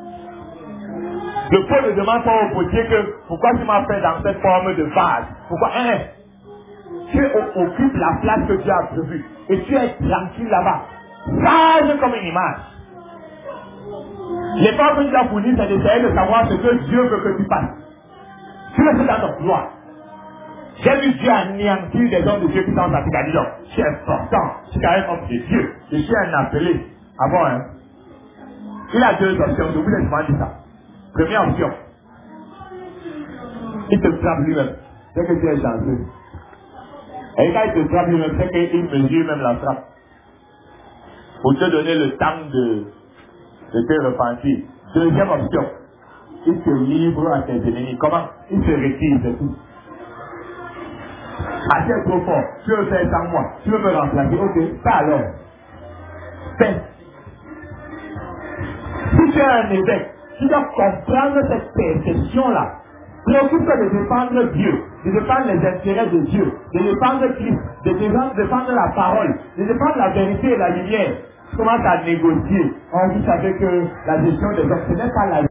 Le pot ne demande pas au potier que pourquoi tu m'as fait dans cette forme de vase. Pourquoi hein? tu occupes la place que Dieu a prévue. Et tu es tranquille là-bas. Sage comme une image. L'effort que tu as fourni, c'est d'essayer de savoir ce que Dieu veut que tu fasses. Tu le fais dans ton gloire. J'ai vu Dieu anéantir des hommes de Dieu qui sont en Afrique. Il a dit non, tu es important, tu es un homme de Dieu. Je suis un appelé. Ah bon, hein? Il a deux options, je vous ai souvent dit ça. Première option, il te frappe lui-même. C'est que tu es chanceux. Et quand il te frappe lui-même, c'est qu'il mesure même la frappe. Pour te donner le temps de, de te repentir. Deuxième option, il te livre à tes ennemis. Comment? Il se retire, c'est tout. Ah, c'est trop fort. Tu veux faire sans moi. Tu veux me remplacer. Ok, ça alors. Fais. Si tu es un évêque, tu dois comprendre cette perception-là. Préoccupe-toi de défendre Dieu, de défendre les intérêts de Dieu, de défendre Christ, de défendre, défendre la parole, de défendre la vérité et la lumière. Tu commences à négocier. On dit ça fait que la gestion des hommes, ce n'est pas la